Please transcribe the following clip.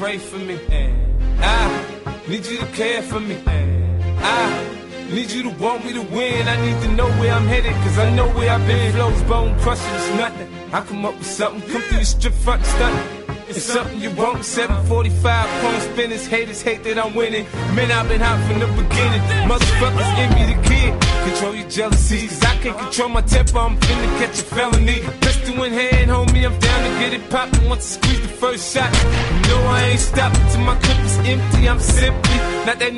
pray for me. I need you to care for me. I need you to want me to win. I need to know where I'm headed, cause I know where I've been. Flows, bone crushing, it's nothing. I come up with something, come through the strip front and stunting. It's something you want. 745 phone spinners, haters hate that I'm winning. Man, I've been hot from the beginning. Motherfuckers envy the kid. Control your jealousy, cause I can't control my temper. I'm finna catch a felony. Pistol in hand, homie, I'm down to get it poppin'. Once I squeeze the first shot, you know I ain't stopping till my clip is empty. I'm simply not that